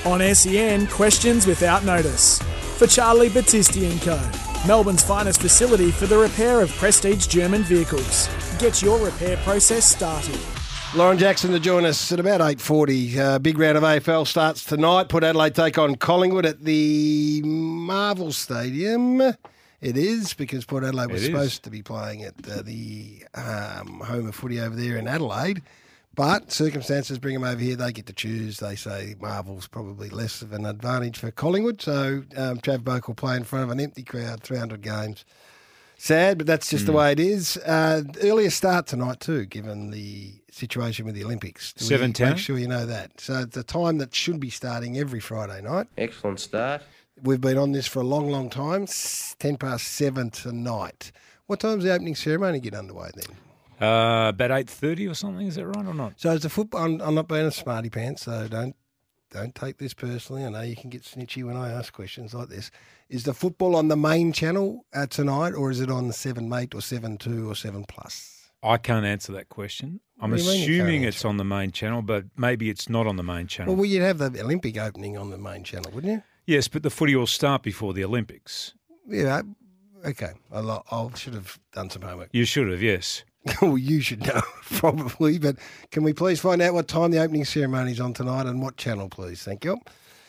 On SEN, questions without notice. For Charlie Battisti & Co. Melbourne's finest facility for the repair of prestige German vehicles. Get your repair process started. Lauren Jackson to join us at about 8:40. Big round of AFL starts tonight. Port Adelaide take on Collingwood at the Marvel Stadium. It is, because Port Adelaide was supposed to be playing at the home of footy over there in Adelaide. But circumstances bring them over here. They get to choose. They say Marvel's probably less of an advantage for Collingwood. So Trav Boak will play in front of an empty crowd, 300 games. Sad, but that's just the way it is. Earlier start tonight too, given the situation with the Olympics. 7:10. Make sure you know that. So it's a time that should be starting every Friday night. Excellent start. We've been on this for a long, long time. 7:10 tonight. What time's the opening ceremony get underway then? About 8:30 or something. Is that right or not? So is the football? I'm not being a smarty pants, so don't take this personally. I know you can get snitchy when I ask questions like this. Is the football on the main channel tonight, or is it on 7mate or 7.2 or 7plus? I can't answer that question. I'm assuming it's on the main channel, but maybe it's not on the main channel. Well, you'd have the Olympic opening on the main channel, wouldn't you? Yes, but the footy will start before the Olympics. Yeah. Okay. I should have done some homework. You should have, yes. Well, you should know, probably. But can we please find out what time the opening ceremony is on tonight and what channel, please? Thank you.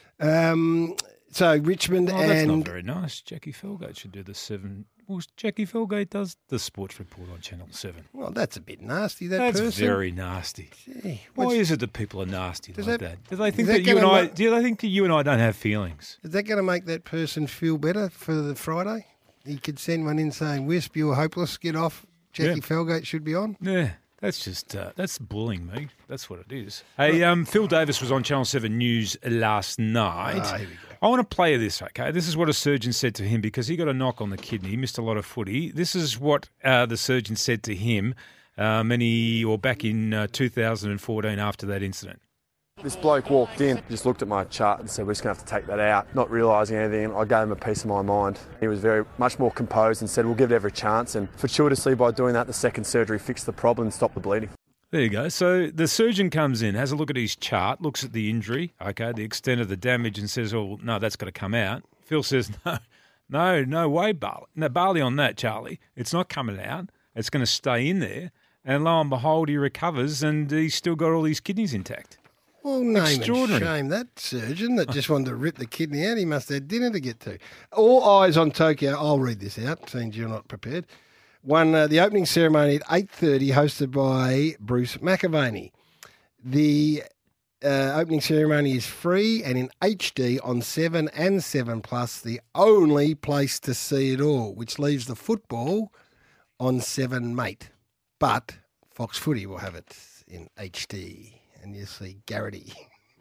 So Richmond and... that's not very nice. Jackie Felgate should do the 7... Well, Jackie Felgate does the sports report on Channel 7. Well, that's a bit nasty, That's person. very nasty. Gee, Why is it that people are nasty like that? Do they think that you and I don't have feelings? Is that going to make that person feel better for the Friday? He could send one in saying, Wisp, you're hopeless, get off. Jackie Felgate should be on. Yeah, that's just that's bullying me. That's what it is. Hey, Phil Davis was on Channel 7 News last night. Here we go. I want to play this, okay? This is what a surgeon said to him because he got a knock on the kidney. He missed a lot of footy. This is what the surgeon said to him back in 2014 after that incident. This bloke walked in, just looked at my chart and said, we're just going to have to take that out, not realising anything. I gave him a piece of my mind. He was very much more composed and said, we'll give it every chance. And fortuitously, by doing that, the second surgery fixed the problem and stopped the bleeding. There you go. So the surgeon comes in, has a look at his chart, looks at the injury, okay, the extent of the damage, and says, oh, no, that's got to come out. Phil says, no way, Barley. No, Barley on that, Charlie. It's not coming out. It's going to stay in there. And lo and behold, he recovers and he's still got all his kidneys intact. Well, name and shame that surgeon that just wanted to rip the kidney out. He must have dinner to get to. All eyes on Tokyo. I'll read this out, since you're not prepared. The opening ceremony at 8:30, hosted by Bruce McAvaney. The opening ceremony is free and in HD on 7 and 7plus, the only place to see it all, which leaves the football on 7mate. But Fox Footy will have it in HD. And you see Garrity.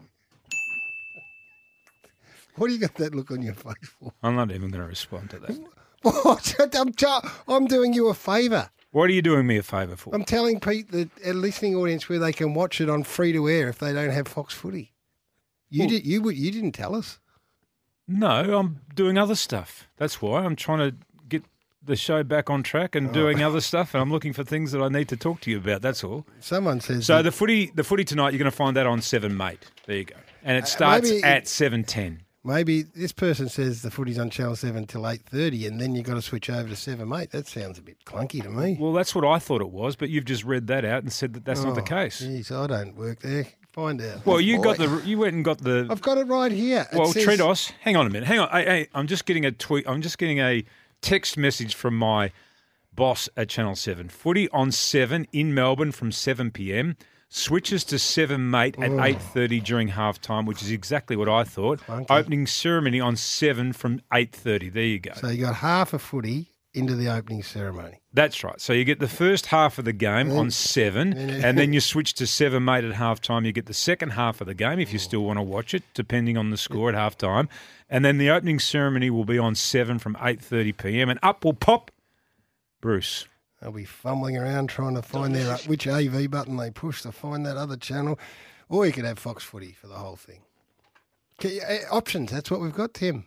What do you got that look on your face for? I'm not even going to respond to that. What? I'm doing you a favour. What are you doing me a favour for? I'm telling Pete, the listening audience, where they can watch it on free to air if they don't have Fox Footy. You didn't tell us. No, I'm doing other stuff. That's why I'm trying to get the show back on track and doing other stuff, and I'm looking for things that I need to talk to you about. That's all. Someone says so. The footy tonight. You're going to find that on 7mate. There you go, and it starts at 7:10. Maybe this person says the footy's on Channel 7 till 8:30, and then you've got to switch over to 7mate. That sounds a bit clunky to me. Well, that's what I thought it was, but you've just read that out and said that that's not the case. Geez, I don't work there. Find out. Well, you went and got the. I've got it right here. Tredos, hang on a minute. Hang on. Hey, I'm just getting a tweet. I'm just getting a text message from my boss at Channel 7. Footy on 7 in Melbourne from 7 p.m. Switches to 7mate at 8:30 during halftime, which is exactly what I thought. Funky. Opening ceremony on 7 from 8:30. There you go. So you got half a footy into the opening ceremony. That's right. So you get the first half of the game on 7, and then you switch to 7mate at halftime. You get the second half of the game if you still want to watch it, depending on the score at halftime. And then the opening ceremony will be on 7 from 8:30 p.m. and up will pop Bruce. They'll be fumbling around trying to find which AV button they push to find that other channel. Or you could have Fox Footy for the whole thing. Options, that's what we've got, Tim.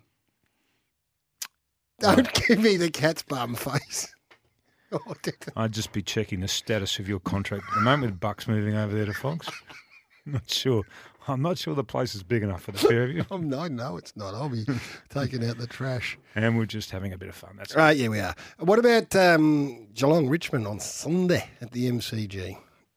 Don't give me the cat's bum face. I'd just be checking the status of your contract at the moment with Bucks moving over there to Fox. Not sure I'm not sure the place is big enough for the pair of you. I know it's not. I'll be taking out the trash. And we're just having a bit of fun. That's Right, yeah, we are. What about Geelong Richmond on Sunday at the MCG?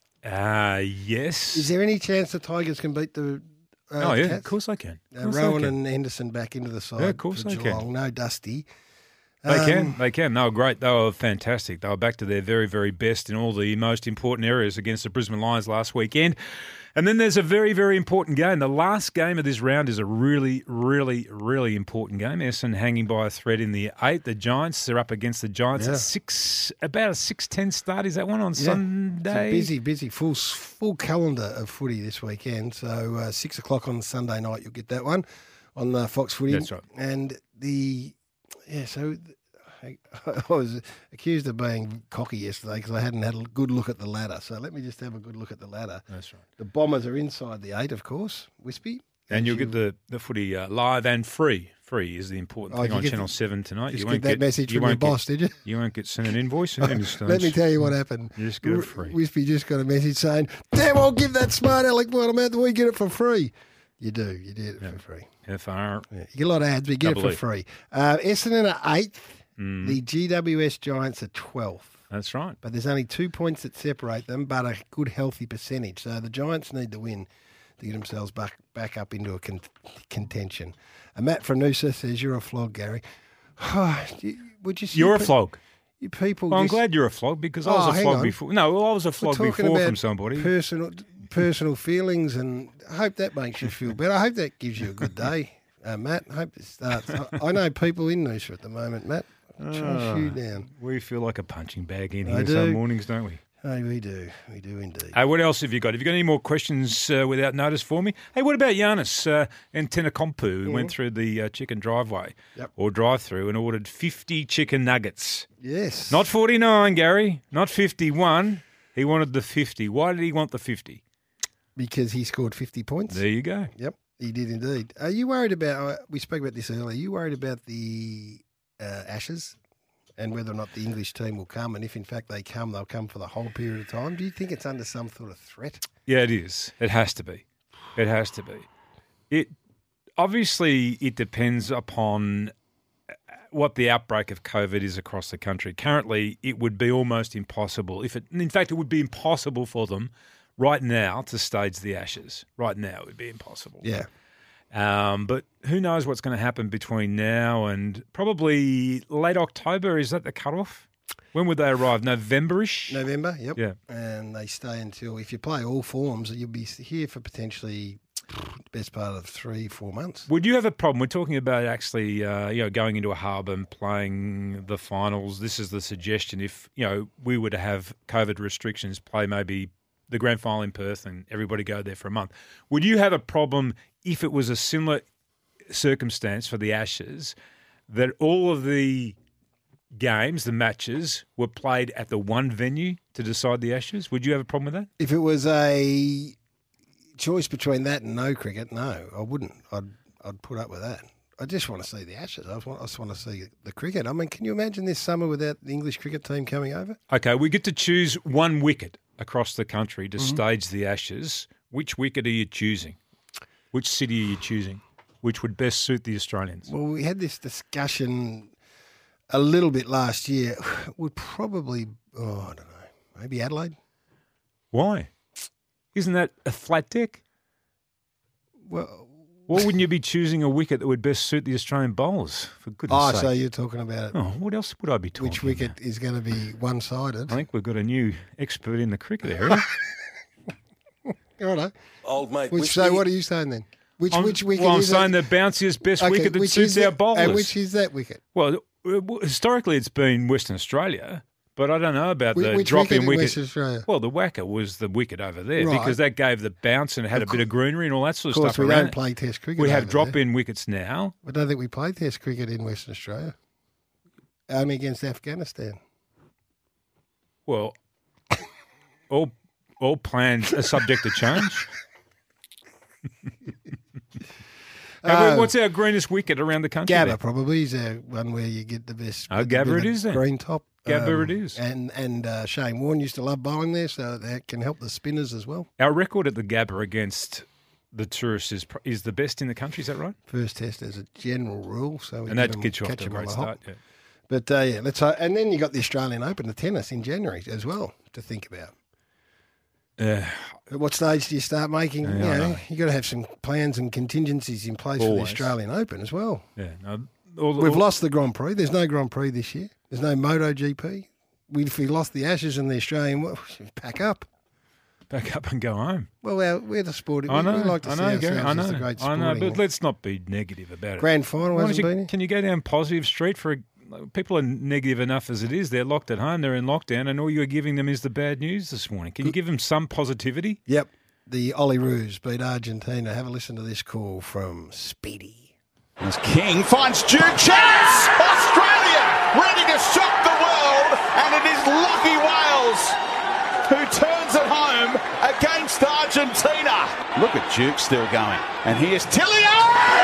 Yes. Is there any chance the Tigers can beat the Oh, yeah, Cats? of course they can. Rowan and Henderson back into the side. Yeah, of course for they Geelong. can. No Dusty. They can. They were great. They were fantastic. They were back to their very, very best in all the most important areas against the Brisbane Lions last weekend. And then there's a very, very important game. The last game of this round is a really, really, really important game. Essendon hanging by a thread in the 8th. The Giants, they're up against the Giants at about a 6:10 start. Is that one on Sunday? It's a busy, full calendar of footy this weekend. So 6 o'clock on Sunday night, you'll get that one on Fox Footy. That's right. And so I was accused of being cocky yesterday because I hadn't had a good look at the ladder. So let me just have a good look at the ladder. That's right. The Bombers are inside the 8, of course, Wispy. And you'll get the footy live and free. Free is the important thing on Channel 7 tonight. Just get that message from your boss, did you? You won't get sent an invoice. Let me tell you what happened. You just get it free. Wispy just got a message saying, damn, I'll give that smart aleck one amount that we get it for free. You do. You get it for free. FR. Yeah, you get a lot of ads, but you get it for free. Essendon are 8th. The GWS Giants are 12th. That's right. But there's only 2 points that separate them, but a good, healthy percentage. So the Giants need to win to get themselves back up into a contention. Matt from Noosa says, you're a flog, Gary. You're a flog. You people. Well, I'm glad you're a flog because I was a flog before. No, I was a flog before from somebody. Personal feelings, and I hope that makes you feel better. I hope that gives you a good day, Matt. I hope it starts. I know people in Noosa at the moment, Matt. Chase you down. We feel like a punching bag in here some mornings, don't we? Hey, we do. We do indeed. What else have you got? Have you got any more questions without notice for me? Hey, what about Giannis Antetokounmpo, who went through the chicken driveway or drive-through and ordered 50 chicken nuggets? Yes. Not 49, Gary. Not 51. He wanted the 50. Why did he want the 50? Because he scored 50 points. There you go. Yep, he did indeed. Are you worried about, we spoke about this earlier, are you worried about the Ashes and whether or not the English team will come? And if in fact they come, they'll come for the whole period of time. Do you think it's under some sort of threat? Yeah, it is. It has to be. It has to be. Obviously, it depends upon what the outbreak of COVID is across the country. Currently, it would be almost impossible. In fact, it would be impossible for them right now to stage the Ashes. Right now, it would be impossible. Yeah. But who knows what's going to happen between now and probably late October? Is that the cutoff? When would they arrive? November-ish? November, yep. Yeah. And they stay until, if you play all forms, you'll be here for potentially the best part of 3-4 months. Would you have a problem? We're talking about actually going into a hub and playing the finals. This is the suggestion. If we were to have COVID restrictions, play maybe the grand final in Perth and everybody go there for a month. Would you have a problem if it was a similar circumstance for the Ashes, that all of the games, the matches, were played at the one venue to decide the Ashes? Would you have a problem with that? If it was a choice between that and no cricket, no, I wouldn't. I'd put up with that. I just want to see the Ashes. I just want to see the cricket. I mean, can you imagine this summer without the English cricket team coming over? Okay, we get to choose one wicket across the country to stage the Ashes. Which wicket are you choosing? Which city are you choosing? Which would best suit the Australians? Well, we had this discussion a little bit last year. Would probably, I don't know, maybe Adelaide? Why? Isn't that a flat deck? Well, why wouldn't you be choosing a wicket that would best suit the Australian bowlers, for goodness sake? So you're talking about it. Oh, what else would I be talking about? Which wicket is going to be one-sided? I think we've got a new expert in the cricket area. Righto. Old mate. So what are you saying then? Which wicket well, I'm is saying the bounciest best wicket that suits our bowlers. And which is that wicket? Well, historically it's been Western Australia, but I don't know about the which drop-in wicket. Western Australia? Well, the Wacker was the wicket over there Right. because that gave the bounce and it had a bit of greenery and all that sort of stuff we around don't play Test cricket. We have over drop-in wickets now. I don't think we play Test cricket in Western Australia. Only against Afghanistan. Well, all plans are subject to change. What's our greenest wicket around the country? Gabba probably is our one where you get the best. Gabba it is then. Green top. Gabba it is. And Shane Warne used to love bowling there, so that can help the spinners as well. Our record at the Gabba against the tourist is the best in the country. Is that right? First test as a general rule. So And that gets you off to a great start. Yeah. But, let's hope. And then you got the Australian Open, the tennis in January as well to think about. At what stage do you start making? You got to have some plans and contingencies in place for the Australian Open as well. Yeah. We've lost the Grand Prix. There's no Grand Prix this year. There's no MotoGP. If we lost the Ashes and the Australian, pack up. Back up and go home. Well, we're the sport. I know. We like to see ourselves as the great sporting. I know, but let's not be negative about it. Grand final hasn't been. Can you go down Positive Street for people are negative enough as it is. They're locked at home. They're in lockdown, and all you're giving them is the bad news this morning. Can you give them some positivity? Yep. The Olyroos beat Argentina. Have a listen to this call from Speedy. As King finds Duke. Chance! Australia ready to shock the world, and it is Lachie Wales who turns it home against Argentina. Look at Duke still going. And here's Tilio!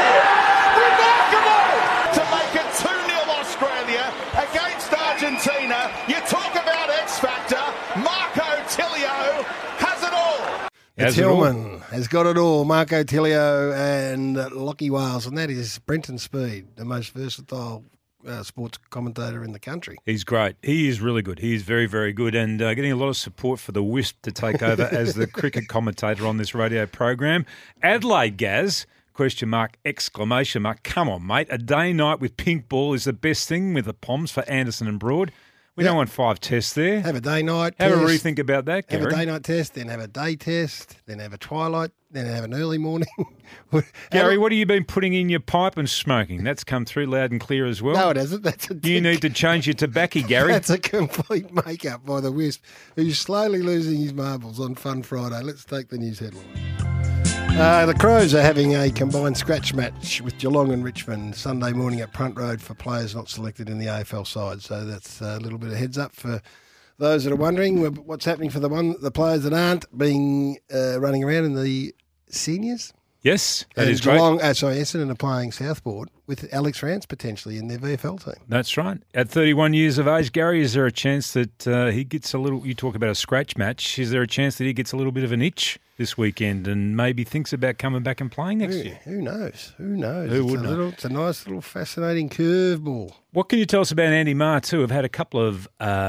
Remarkable! To make it 2-0 Australia against Argentina. You talk about X Factor. Marco Tilio has it all. Tillman has got it all. Marco Tilio and Lachie Wales, and that is Brenton Speed, the most versatile sports commentator in the country. He's great. He is really good. He is very, very good, and getting a lot of support for the Wisp to take over as the cricket commentator on this radio program. Adelaide, Gaz, ? Exclamation mark. Come on, mate. A day-night with pink ball is the best thing with the Poms for Anderson and Broad. We don't want 5 tests there. Have a day-night test. Have a rethink about that, Gary. Have a day-night test, then have a day test, then have a twilight, then have an early morning. Gary, what have you been putting in your pipe and smoking? That's come through loud and clear as well. No, it hasn't. You need to change your tobacco, Gary. That's a complete make-up by the Wisp, who's slowly losing his marbles on Fun Friday. Let's take the news headline. The Crows are having a combined scratch match with Geelong and Richmond Sunday morning at Punt Road for players not selected in the AFL side. So that's a little bit of heads up for those that are wondering what's happening for the players that aren't being running around in the seniors. Yes, that is Geelong, great. Essendon are playing Southport with Alex Rance potentially in their VFL team. That's right. At 31 years of age, Gary, is there a chance that he gets a little, you talk about a scratch match, is there a chance that he gets a little bit of an itch this weekend and maybe thinks about coming back and playing next year? Who knows? Who would know? It's a nice little fascinating curveball. What can you tell us about Andy Marr too? I've had a couple of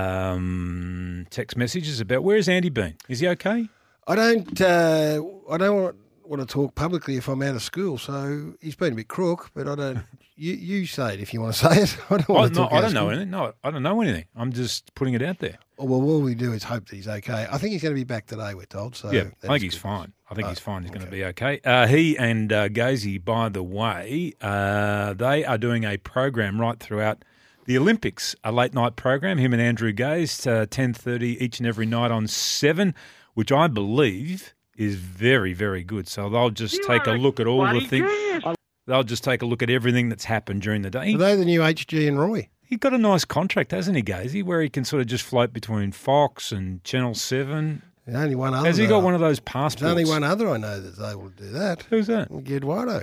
text messages about where's Andy been? Is he okay? I don't want to talk publicly if I'm out of school, so he's been a bit crook, but I don't. You say it if you want to say it. I don't know anything. No, I don't know anything. I'm just putting it out there. Well, all we do is hope that he's okay. I think he's going to be back today, we're told. So yeah, I think he's fine. He's fine. He's going to be okay. He and Gazy, by the way, they are doing a program right throughout the Olympics, a late night program. Him and Andrew Gaze, 10:30 each and every night on 7, which I believe is very, very good. So they'll just take a look at all the things. They'll just take a look at everything that's happened during the day. Are they the new HG and Roy? He's got a nice contract, hasn't he, Gazy, where he can sort of just float between Fox and Channel 7. There's only one other. Has he got one of those passports? There's only one other I know that's able to do that. Who's that? Eduardo.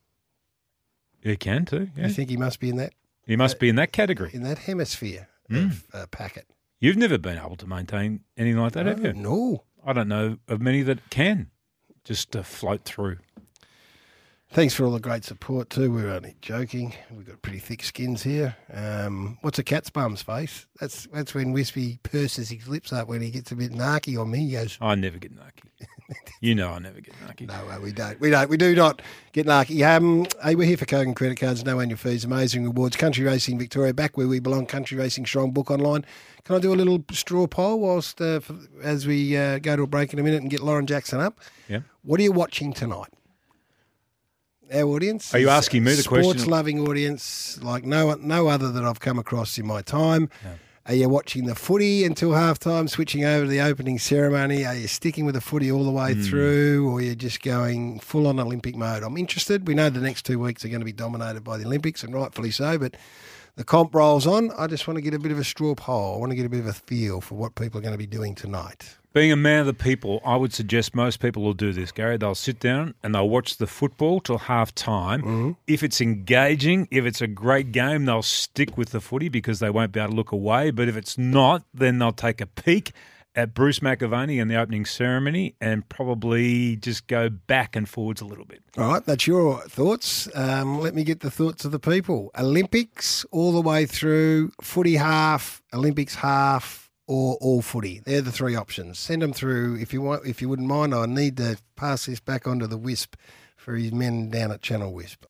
He can too, yeah. You think he must be in that? He must be in that category. In that hemisphere of packet. You've never been able to maintain anything like that, have you? No. I don't know of many that can just float through. Thanks for all the great support too. We're only joking. We've got pretty thick skins here. What's a cat's bum's face? That's when Wispy purses his lips up when he gets a bit narky on me. He goes, I never get narky. You know I never get narky. No, we don't. We do not get narky. Hey, we're here for Kogan credit cards, no annual fees, amazing rewards. Country Racing Victoria, back where we belong. Country Racing Strong, book online. Can I do a little straw poll whilst as we go to a break in a minute and get Lauren Jackson up? Yeah. What are you watching tonight? Our audience. Are you asking me the question? Sports-loving audience like no other that I've come across in my time. No. Are you watching the footy until halftime, switching over to the opening ceremony? Are you sticking with the footy all the way through, or are you just going full-on Olympic mode? I'm interested. We know the next 2 weeks are going to be dominated by the Olympics, and rightfully so, but the comp rolls on. I just want to get a bit of a straw poll. I want to get a bit of a feel for what people are going to be doing tonight. Being a man of the people, I would suggest most people will do this, Gary. They'll sit down and they'll watch the football till half-time. Mm-hmm. If it's engaging, if it's a great game, they'll stick with the footy because they won't be able to look away. But if it's not, then they'll take a peek at Bruce McAvaney in the opening ceremony and probably just go back and forwards a little bit. All right, that's your thoughts. Let me get the thoughts of the people. Olympics all the way through, footy half, Olympics half, or all footy. They're the three options. Send them through if you want. If you wouldn't mind, I need to pass this back on to the Wisp for his men down at Channel Wisp.